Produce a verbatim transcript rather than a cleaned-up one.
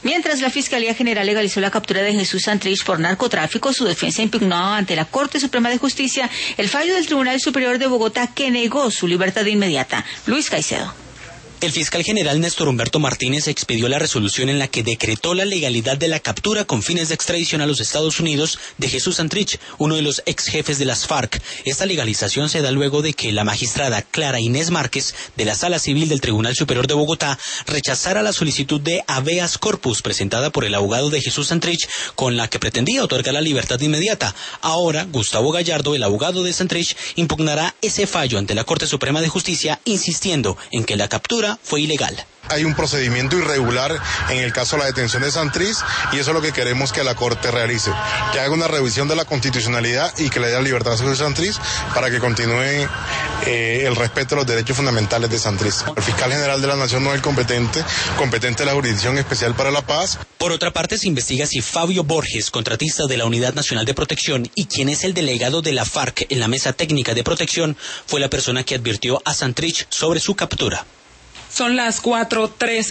Mientras la Fiscalía General legalizó la captura de Jesús Santrich por narcotráfico, su defensa impugnó ante la Corte Suprema de Justicia el fallo del Tribunal Superior de Bogotá que negó su libertad inmediata. Luis Caicedo. El fiscal general Néstor Humberto Martínez expidió la resolución en la que decretó la legalidad de la captura con fines de extradición a los Estados Unidos de Jesús Santrich, uno de los ex jefes de las FARC. Esta legalización se da luego de que la magistrada Clara Inés Márquez, de la Sala Civil del Tribunal Superior de Bogotá, rechazara la solicitud de habeas corpus presentada por el abogado de Jesús Santrich, con la que pretendía otorgar la libertad inmediata. Ahora, Gustavo Gallardo, el abogado de Santrich, impugnará ese fallo ante la Corte Suprema de Justicia, insistiendo en que la captura fue ilegal. Hay un procedimiento irregular en el caso de la detención de Santrich y eso es lo que queremos que la Corte realice, que haga una revisión de la constitucionalidad y que le dé la libertad a Jesús Santrich para que continúe eh, el respeto a los derechos fundamentales de Santrich. El fiscal general de la Nación no es el competente, competente es la Jurisdicción Especial para la Paz. Por otra parte, se investiga si Fabio Borges, contratista de la Unidad Nacional de Protección y quien es el delegado de la FARC en la Mesa Técnica de Protección, fue la persona que advirtió a Santrich sobre su captura. Son las cuatro trece.